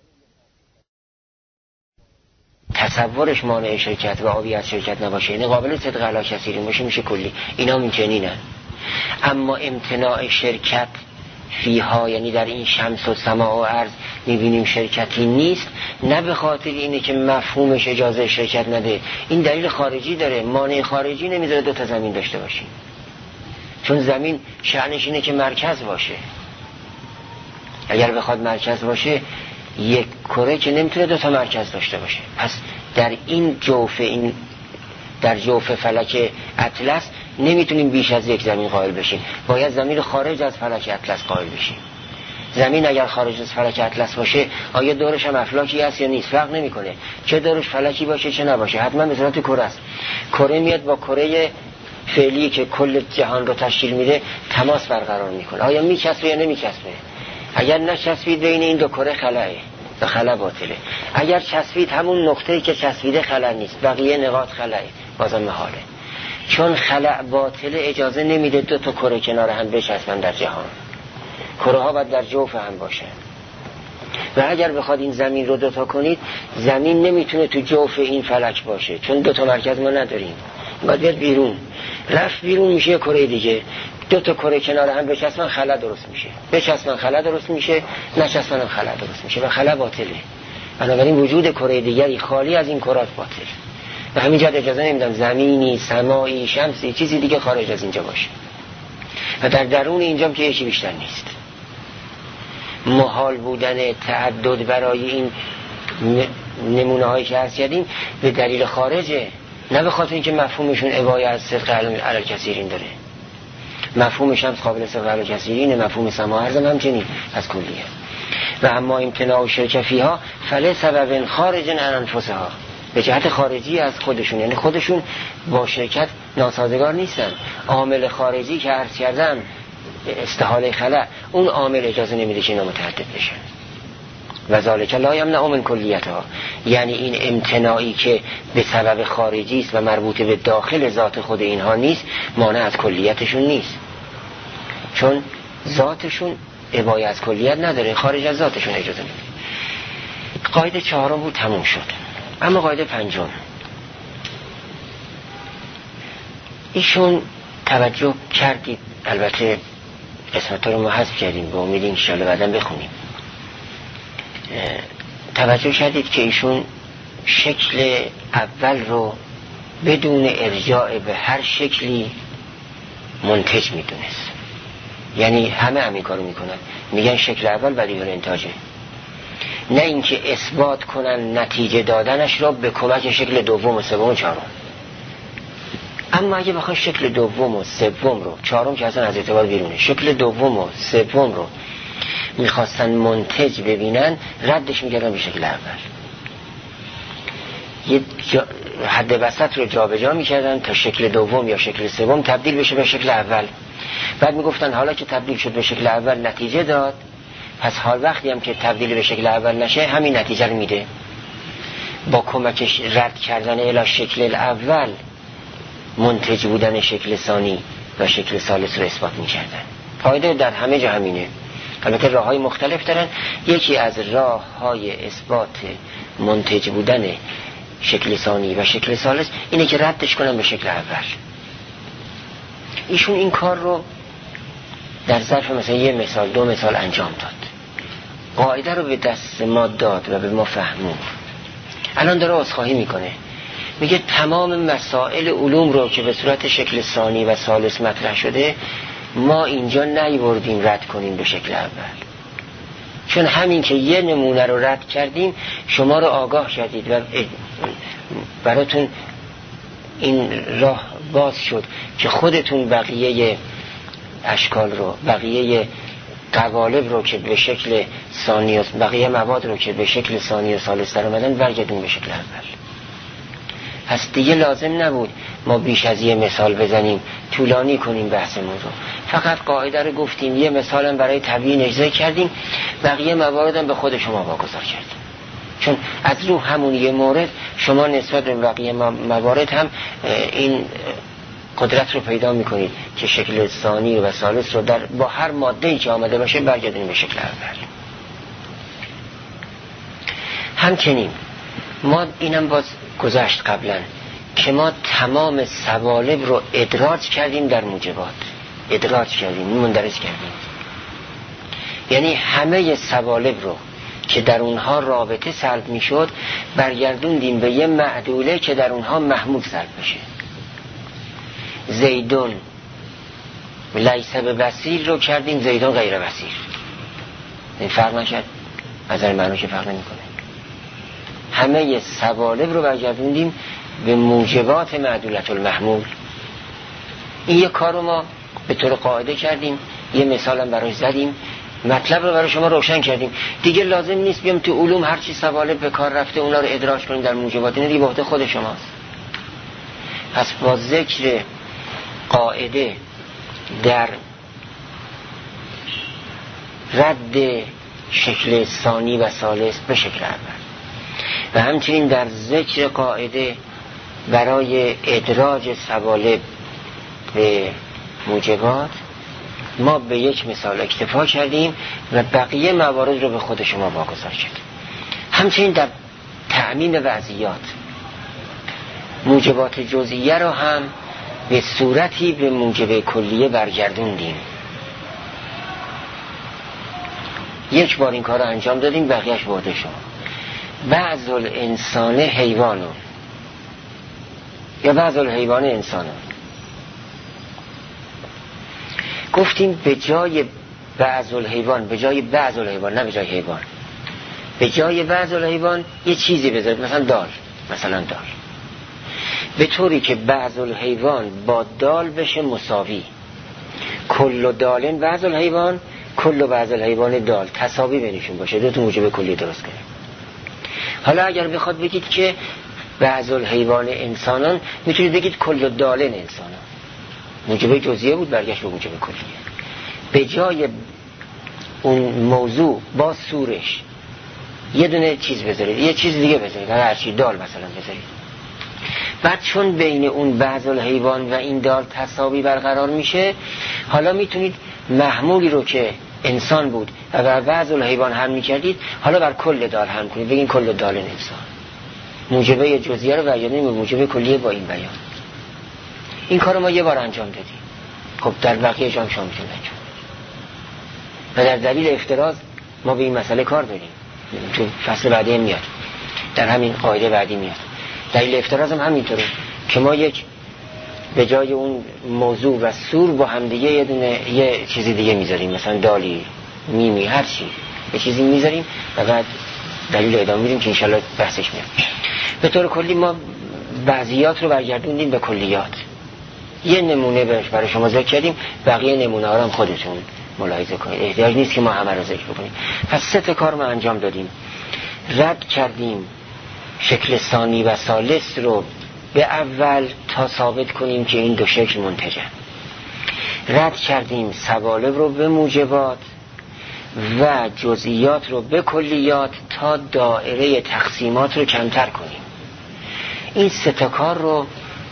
تصورش مانع شرکت و آبی از شرکت نباشه، یعنی قابل صدق علی کثیرین باشه، میشه کلی. اینا ممکنینه. اما امتناع شرکت فیها، یعنی در این شمس و سما و ارض میبینیم شرکتی نیست، نه به خاطر اینه که مفهومش اجازه شرکت نده، این دلیل خارجی داره. مانع خارجی نمیذاره دو تا زمین داشته باشیم، چون زمین شأنش اینه که مرکز باشه. اگر بخواد مرکز باشه، یک کره که نمیتونه دو تا مرکز داشته باشه. پس در این در جوف فلک اطلس نمیتونیم بیش از یک زمین قائل بشیم، باید زمین خارج از فلک اطلس قائل بشیم. زمین اگر خارج از فلک اطلس باشه، آیا دورش هم افلاکی هست یا نیست فرق نمیکنه، چه دورش فلکی باشه چه نباشه، حتما به صورت کره است. کره میاد با کره فعلی که کل جهان رو تشکیل میده تماس برقرار میکنه. آیا میچسبه یا نمیچسبه؟ اگر نچسبید بین این دو کره خلأه و خلأ باطله. اگر چسبید همون نقطه‌ای که چسبیده خلأ نیست، بقیه نقاط خلأه، بازم محاله. چون خلأ باطله اجازه نمیده دو تا کره کنار هم بچسبن در جهان. کره ها باید در جوف هم باشه. و اگر بخواد این زمین رو دوتا کنید، زمین نمیتونه تو جوف این فلک باشه، چون دوتا مرکز ما نداریم. باید بیاد بیرون. رفت بیرون میشه کره دیگه. دو تا کره کنار هم بچسبن خلا درست میشه، بچسبن خلا درست میشه، نچسبن هم خلا درست میشه و خلا باطله. بنابراین وجود کره دیگری خالی از این کرات باطل. و همین جهت اجازه نمیدم زمینی، سمایی، شمسی، چیزی دیگه خارج از اینجا باشه. و در درون اینجا که یکی بیشتر نیست. محال بودن تعدد برای این نمونه هایی که عرض کردیم به دلیل خارجه، نه به خاطر اینکه مفهومشون ابای از صدق علی کثیرین داره. مفهوم شمس قابل صدق علی کثیرینه، مفهوم سما ارض همچنین از کلیه. و اما امتناع شرک فیها فله سبب خارج عن انفسها، به جهت خارجی از خودشون، یعنی خودشون با شرکت ناسازگار نیستن. عامل خارجی که عرض کردم استحاله خلأ، اون عامل اجازه نمیده که اینا متعدد بشن. و ذالک لا یمنع من کلیتها، یعنی این امتناعی که به سبب خارجی است و مربوط به داخل ذات خود اینها نیست، مانع از کلیتشون نیست، چون ذاتشون ابای از کلیت نداره، خارج از ذاتشون اجازه نمیده. قاعده چهارم بود، تموم شد. اما قاعده پنجم، ایشون توجه کردید، البته قسمت‌ها رو ما حذف کردیم به امید ان شاءالله بعداً بخونیم. توجه کردید که ایشون شکل اول رو بدون ارجاع به هر شکلی منتج میدونست. یعنی همه همین کارو میکنن، میگن شکل اول بدیهی الانتاجه، نه اینکه اثبات کنن نتیجه دادنش رو به کمک شکل دوم و سوم و چهارم. اما اگه بخوان شکل دوم و سوم رو، چهارم که اصلا از اعتبار بیرونه، شکل دوم و سوم رو میخواستن منتج ببینن، ردش میکردن به شکل اول. یه حد وسط رو جا به جا میکردن تا شکل دوم یا شکل سوم تبدیل بشه به شکل اول. بعد میگفتن حالا که تبدیل شد به شکل اول نتیجه داد، پس حال وقتی هم که تبدیل به شکل اول نشه همین نتیجه رو میده. با کمکش رد کردن الی شکل اول منتج بودن شکل ثانی و شکل ثالث رو اثبات میکردن. قاعده در همه جا همینه. البته راه های مختلف دارن. یکی از راه های اثبات منتج بودن شکل ثانی و شکل ثالث اینه که ردش کنن به شکل اول. ایشون این کار رو در ظرف مثلا 1 مثال 2 مثال انجام داد، قاعده رو به دست ما داد و به ما فهمون. الان داره عذرخواهی میکنه، میگه تمام مسائل علوم رو که به صورت شکل ثانی و ثالث مطرح شده ما اینجا نیاوردیم رد کنیم به شکل اول، چون همین که یه نمونه رو رد کردیم شما رو آگاه کردید و براتون این راه باز شد که خودتون بقیه اشکال رو، بقیه قوالب رو که به شکل ثانی و بقیه مواد رو که به شکل ثانی و ثالث در اومدن برگردون به شکل اول. پس دیگه لازم نبود ما بیش از 1 مثال بزنیم، طولانی کنیم بحثمون رو. فقط قاعده رو گفتیم، 1 مثالم برای تبیین اجزا کردیم، بقیه مواردم به خود شما واگذار کردیم. چون از رو همون یه مورد شما نسبت به بقیه موارد هم این قدرت رو پیدا میکنید که شکل ثانی و ثالث رو با هر ماده‌ای که آمده باشه برگردونیم به شکل اول. همچنین ما اینم باز گذشت قبلا که ما تمام سوالب رو ادراج کردیم در موجبات، ادراج کردیم، مندرج کردیم. یعنی همه سوالب رو که در اونها رابطه سلب میشد برگردوندیم به یه معدوله که در اونها محمول سلب بشه. زیدون لیس ببصیر رو کردیم زیدون غیر بصیر. این فرق نشد؟ از این معنی که فرق نمیکنه. همه سوالب رو برگردوندیم به موجبات معدولت المحمول. این یک کار رو ما به طور قاعده کردیم، یه مثال هم براش زدیم، مطلب رو برای شما روشن کردیم. دیگه لازم نیست بیام تو علوم هرچی سوالب به کار رفته اونا رو ادراج کنیم در موجبات، این دیگه به عهده خود شماست. پس با ذکر قاعده در رد شکل ثانی و ثالث به شکل اول و همچنین در ذکر قاعده برای ادراج سوالب به موجبات ما به یک مثال اکتفا کردیم و بقیه موارد رو به خود شما واگذار کردیم. همچنین در تأمین وضعیات موجبات جزئیه رو هم به صورتی به موجب کلیه برگردوندیم. یک بار این کار رو انجام دادیم، بقیهش برده شما. بعض الانسان حیوانو یا بعض الحیوان انسانو، گفتیم به جای بعض الحیوان، به جای بعض الحیوان، نه به جای حیوان، به جای بعض الحیوان یه چیزی بذارید، مثلا دال، مثلا دال، به طوری که بعض الحیوان با دال بشه مساوی. کل دالن بعض الحیوان، کل بعض الحیوان دال، تساوی بینشون باشه، دو تا موجب کلی درست کنیم. حالا اگر بخواد بگید که بعض الحیوان انسانان، میتونید بگید کل دالن انسانان، موجب جزئیه بود برگشت به موجب کلیه. به جای اون موضوع با سورش یه دونه چیز بذارید، یه چیز دیگه بذارید، هر چی دال مثلا بذارید. بعد چون بین اون بعض الحیوان و این دال تساوی برقرار میشه، حالا میتونید محمولی رو که انسان بود و بر بعض الحیوان هم میکردید حالا بر کل دال هم کنید، بگین کل دال انسان. موجبه جزئیه رو برگردونیم به موجبه کلیه با این بیان. این کارو ما یه بار انجام دادیم. خب در بقیه جام شما میتونید انجام و در دلیل افتراض ما به این مسئله کار داریم، تو فصل بعدی میاد، در همین قاعده بعدی میاد. دلیل افتراض هم همینطوره که ما یک به جای اون موضوع و سور با هم دیگه یه دونه یه چیزی دیگه میذاریم، مثلا دالی، میمی، هر چی یه چیزی میذاریم و بعد دلیل ادامه میدیم که انشالله بحثش میاد. به طور کلی ما بعضیات رو برگردوندیم به کلیات. یه نمونه برای شما ذکر کردیم، بقیه نمونه ها رو هم خودتون ملاحظه کنید، احتیاج نیست که ما همه رو ذکر بکنیم. پس 3 کار ما انجام دادیم. رد کردیم شکل ثانی و ثالث رو به اول تا ثابت کنیم که این دو شکل منتجه. رد کردیم سوالب رو به موجبات و جزئیات رو به کلیات تا دایره تقسیمات رو کمتر کنیم. این 3 کار رو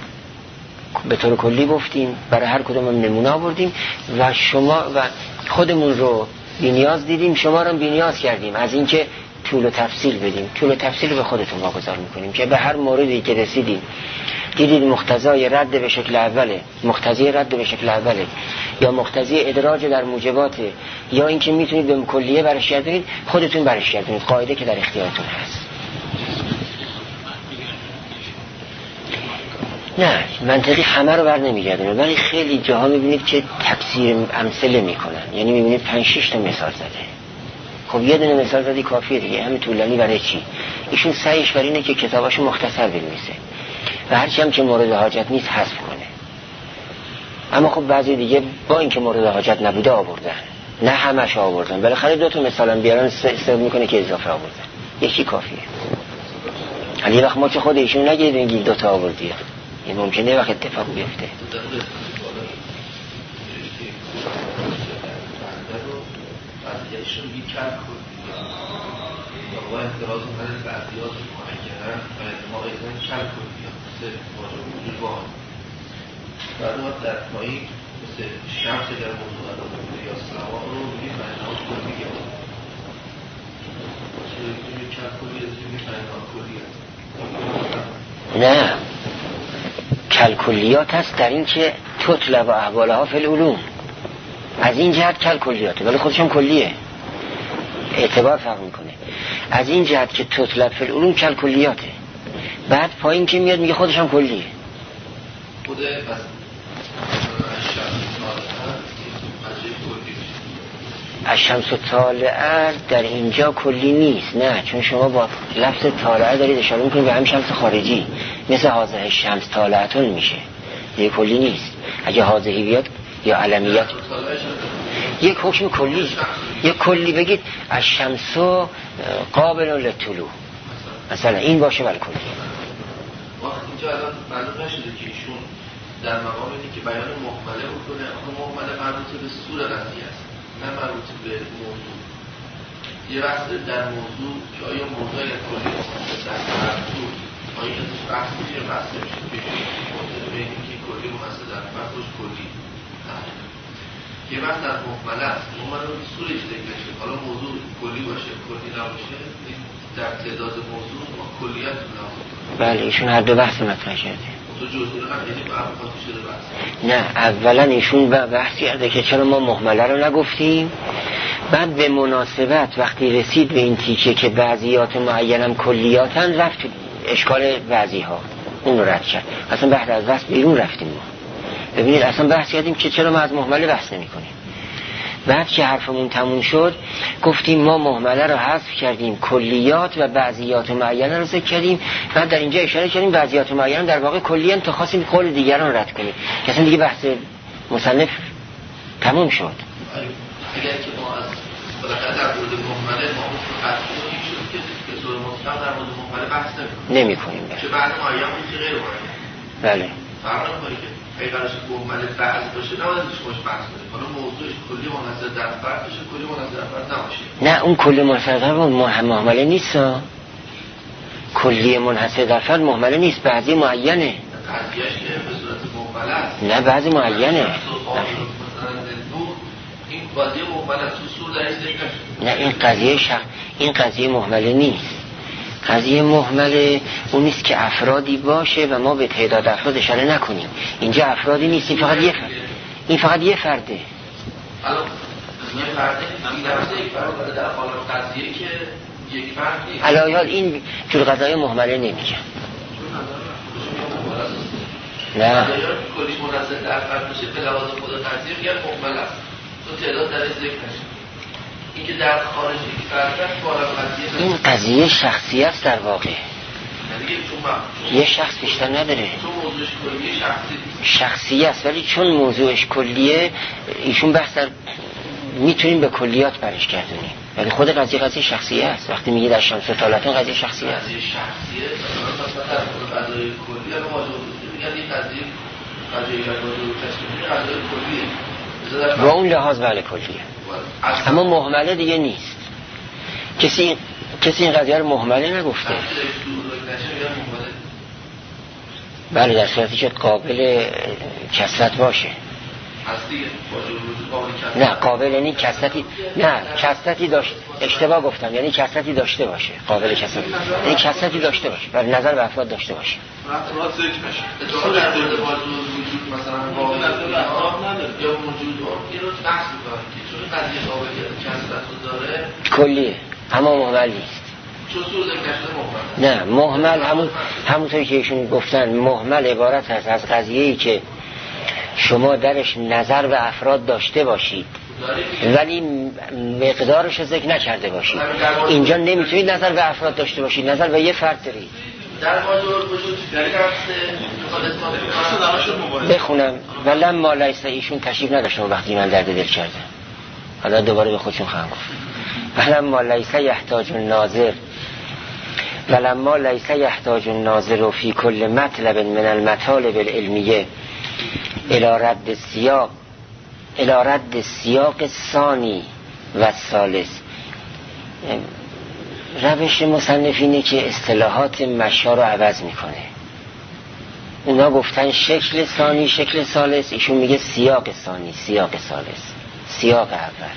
به طور کلی گفتیم، برای هر کدوم هم نمونه آوردیم و شما و خودمون رو بی‌نیاز دیدیم، شما رو بی‌نیاز کردیم از اینکه طول و تفصیل بدیم. طول و تفصیل به خودتون واگذار میکنیم که به هر موردی که رسیدیم دیدید مقتضای رد به شکل اوله، مقتضی رد به شکل اوله، یا مقتضی ادراج در موجباته، یا اینکه میتونید به کلیه برش گردونید، خودتون برش گردونید. قاعده که در اختیارتون هست. نه منطقی همه رو بر نمیگردونه، ولی خیلی جاها میبینید که تکثیر امثله میکنن، یعنی میبینید 5-6 تا مثال زده. خب یه دونه مثال زدی کافیه دیگه، همین طولانی برای چی؟ ایشون سعیش بر اینه که کتاباشو مختصر بنویسه و هرچی هم که مورد حاجت نیست حذف کنه. اما خب بعضی دیگه با اینکه مورد حاجت نبوده آوردن، نه همش آوردن، بالاخره 2 تا مثالم بیارن استفاده میکنه که اضافه آوردن، یکی کافیه. ولی وقت ما که خود ایشون نگیریم 2 تا آوردی، این ممکنه وقت اتفاق بیفته. و اعتراض من بعضیات معینن و ما ایضا کل کنیم مثل واجب وجود باید بعد ما در پایی مثل شمس در موضوع عدد یا سلام رو میگیم معناش کلی گرد چه کل کلی از میگیم معناش کلی هست. نه کل کلیات هست در این که تطلب و احوالها فی العلوم، از این جهت کل کلیاته، ولی خودش هم کلیه، اعتبار فرق میکنه. از این جهت که تطلب فی العلوم کل کلیاته، بعد پایین که میاد میگه خودش هم کلیه. بوده بس الشمس و طالعه در اینجا کلی نیست، نه، چون شما با لفظ طالعه دارید اشاره میکنید به هم شمس خارجی، مثل حاضر شمس طالعتون میشه، یه کلی نیست. اگه حاضری بیاد یا علمیت یک حکم کلی، یک کلی بگید الشمس قابل للطلوع مثلا، این باشه ولی کلی. اینجا الان معلوم نشده که ایشون در مقام اینه که بیان محمله بکنه، اما محمله مربوط به سور قضیه است نه مربوط به موضوع. یه وقت در موضوع که آیا موضوع کلی در مربوط آیا ازش بحث میشه بحث نمیشه به اینکه کلی مقصد در فرقش کلی یه وقت در محمله است، محمله رو سورش ذکر شد، حالا موضوع کلی باشه کلی نباشه در تعداد موضوع ما کلیت نبود. بله ایشون هر دو بحث مطرح کرده. تو جزئی رو نمیدونی برخواد شده بحث. نه اولا ایشون بحث کرده که چرا ما محمله رو نگفتیم، بعد به مناسبت وقتی رسید به این تیکه که بعضیات معینم کلیاتن رفت اشکال بعضی ها، اون رو رد کرد. اصلا بحث از بحث بیرون رفتیم ما. ببینید اصلا بحث کردیم که چرا ما از محمله بحث نمی کنیم. بعد که حرفمون تموم شد گفتیم ما محمله رو حذف کردیم، کلیات و بعضیات معینه رو ذکر کردیم. بعد در اینجا اشاره کردیم بعضیات معینه در واقع کلیان تا خواستیم قول دیگران رد کنیم که اصلا دیگه بحث مصنف تموم شد. اگر که ما از بالاخره در مورد محمله ما قطعی شد که به طور مطلق در مورد محمله بحث نمی‌کنیم که بعد معین که غیر معین. بله فرق نمی‌کنه که اگه قرارش محمله بعض باشه نباید ازش بحث کنیم. حالا موضوعش کلی منحصر در فرد باشه، کلی منحصر در فرد نباشه. نه اون کلی منحصر در فرد محمله نیست. کلی منحصر در فرد محمله نیست، بعضی معینه. قضیهش که به صورت محمله است. نه بعضی معینه. این قضیه محمله سور در این ذکر نشد. نه این قضیه محمله نیست. قضیه محمله اون نیست که افرادی باشه و ما به تعداد افراد اشاره نکنیم. اینجا افرادی نیست، این فقط یه فرد. این فقط یه فرده. الان یه فرده این درسته یک فرد در حال قضیه که یک فرد نیست. الان این جور قضایه محمله نمیگن. نه کلی منحصر در فرد بشه به لحاظ خود قضیه میگن محمله است. تو تعداد در ذکر نشه. این که در خارج یک فرد بالا قضیه این قضیه شخصی است در واقع. یه شخص بیشتر نداره. موضوعش کلیه شخصی است، ولی چون موضوعش کلیه ایشون بحث در میتونیم به کلیات برش گردونیم، ولی خود قضیه شخصی است. وقتی میگه در شمس و طالعتون قضیه شخصی است. قضیه شخصیه مثلا در قضیه کلیه رو واجب میگن این قضیه کلیه با اون لحاظ بله کلیه. اما محمله دیگه نیست. کسی این قضیه رو محمله نگفته. بله در صورتی که قابل کسرت باشه. هست دیگه واجب وجود قابل کسرت. نه قابل یعنی کسرتی، نه کسرتی داشت، اشتباه گفتم، یعنی کسرتی داشته باشه. قابل کسرت یعنی کسرتی داشته باشه، برای نظر به افراد داشته باشه. افراد ذکر بشه اتفاقا در مورد واجب وجود مثلا قابل یا موجود این رو بحث می‌کنیم که چون قضیه قابلیت کسرت رو داره کلیه اما مهمل نیست. چون سوء ذکر شده نه مهمل همونطوری که ایشون گفتن مهمل عبارت هست از قضیه‌ای که شما درش نظر به افراد داشته باشید ولی مقدارش ذکر نکرده باشید. اینجا نمیتونید نظر به افراد داشته باشید، نظر به یه فرد دارید. در واجب وجود بخونم ولما لیس، ایشون تشریف نداشتم وقتی من درد دل کردم، حالا دوباره به خودشون خواهم گفت. ولما لیس یحتاج الناظر، ولما لیس یحتاج الناظر فی کل مطلب من المطالب العلمیه الی رد السیاق ثانی و ثالث. روش مصنفینه که اصطلاحات مشا رو عوض میکنه. اونا گفتن شکل ثانی شکل ثالث، ایشون میگه سیاق ثانی سیاق ثالث سیاق اول.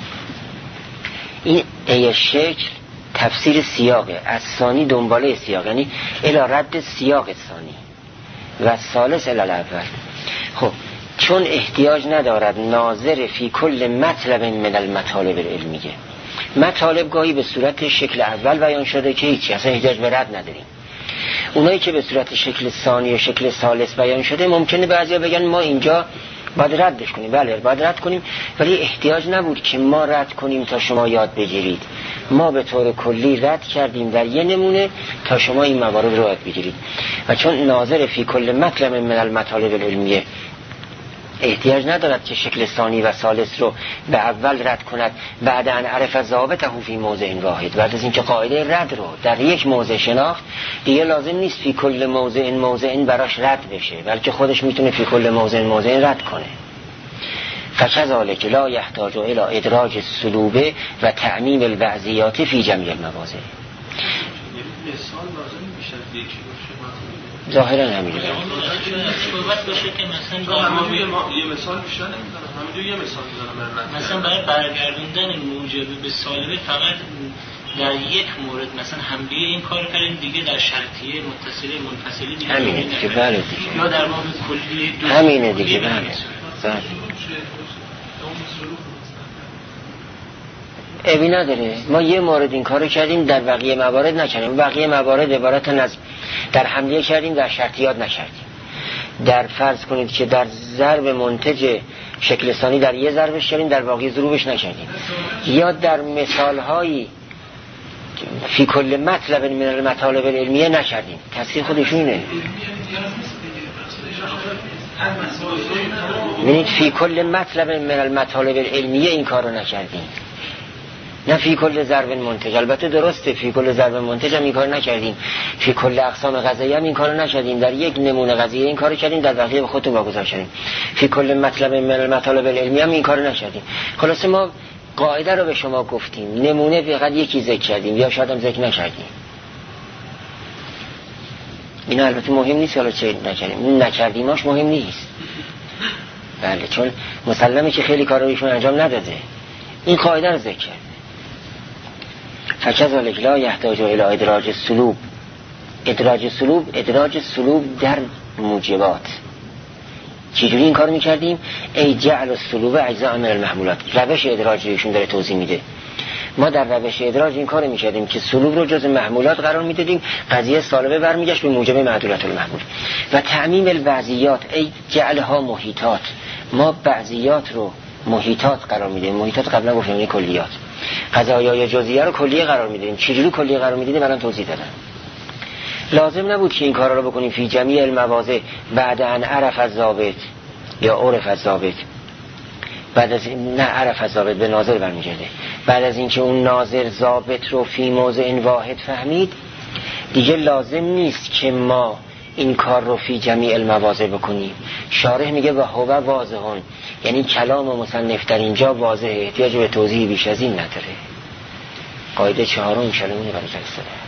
این ای شکل تفسیر سیاقه، از ثانی دنباله سیاق، یعنی الی رد سیاق ثانی و ثالث الی الاول. خب چون احتیاج ندارد ناظر فی کل مطلب من المطالب العلمیه، مطالب گاهی به صورت شکل اول بیان شده که هیچی اصلا احتیاج به رد نداریم. اونایی که به صورت شکل ثانی و شکل ثالث بیان شده ممکنه بعضیا بگن ما اینجا باید ردش کنیم، بله باید رد کنیم، ولی احتیاج نبود که ما رد کنیم تا شما یاد بگیرید. ما به طور کلی رد کردیم در یه نمونه تا شما این موارد رو یاد بگیرید. و چون ناظر فی کل مطلب من المطالب العلمیه احتیاج ندارد که شکل ثانی و ثالث رو به اول رد کند بعد ان عرف ضابطه فی موضع واحد، بعد از اینکه قاعده رد رو در یک موضع شناخت دیگه لازم نیست فی کل موضع براش رد بشه، بلکه خودش میتونه فی کل موضع رد کنه. فکذالک لا یحتاج الی ادراج السلوبه و تعمیم الوعظیات فی جمیع المواضع. ظاهرا همینه. صحبت باشه که مثلا یه مثال بیشتر نمیدونم، همینجوری یه مثال میزنم. مثلا برای برگردوندن موجب به سالبه فقط در یک مورد مثلا همدیگه این کار کردیم، دیگه در شرطیه متصله منفصله دیگه همینه دیگه، بله دیگه، یا در باب کلی همینه دیگه، بله. ابی نداره ما یه مورد این کارو کردیم در بقیه موارد نکردیم، بقیه موارد عبارتن از در حمله کردیم در شرطیات نکردیم. در فرض کنید که در ضرب منتج شکل ثانی در یه ضربش کردیم در باقی ضروبش نکردیم، یا در مثالهایی فی کل مطلب من المطالب العلمیه نکردیم. تصحیح خودشونه ببینید فی کل مطلب من المطالب العلمیه این کارو نکردیم، نه فی کل ضرب منتج. البته درسته فی کل ضرب منتج هم این کار نکردیم، فی کل اقسام غذایی هم این کارو نکردیم، در یک نمونه غذایی این کارو کردیم، در بقیه به خودتون واگذار کردیم. فی کل مطلب من المطالب العلمیه هم این کارو نکردیم. خلاصه ما قاعده رو به شما گفتیم، نمونه فقط یکی ذکر کردیم یا شاید هم ذکر نکردیم. این البته مهم نیست حالا چه نکردیم، این نکردیماش مهم نیست، بله، چون مسلمه که خیلی کارا ایشون انجام نداده، این قاعده رو ذکر کرد. فکذالک لا یحتاج الی ادراج السلوب. ادراج سلوب در موجبات. چجوری این کار میکردیم؟ ای جعل السلوب اجزاء من المحمولات. روش ادراج ایشون داره توضیح میده. ما در روش ادراج این کار میکردیم که سلوب رو جز محمولات قرار میدادیم، قضیه سالبه برمیگشت به موجب معدولت المحمول. و تعمیم الوعظیات ای جعلها محیطات. ما بعضیات رو محیطات قرار میدیم. محیطات قبلا گفتم این کلیات. قضایای جزئیه رو کلیه قرار میدیم. چجوری کلیه قرار میدیم الان توضیح دادم. لازم نبود که این کارا رو بکنیم فی جمیع المواضع بعد ان عرف الضابط یا عرف الضابط. بعد از نه عرف الضابط به ناظر برمیگرده. بعد از اینکه اون ناظر ضابط رو فی موضع واحد فهمید، دیگه لازم نیست که ما این کار رو فی جمیع المواضع بکنیم. شارح میگه و هو واضحون، یعنی کلام مصنف در اینجا واضحه، احتیاج به توضیح بیش از این نداره. قاعده چهارم کلمه برای جلسه.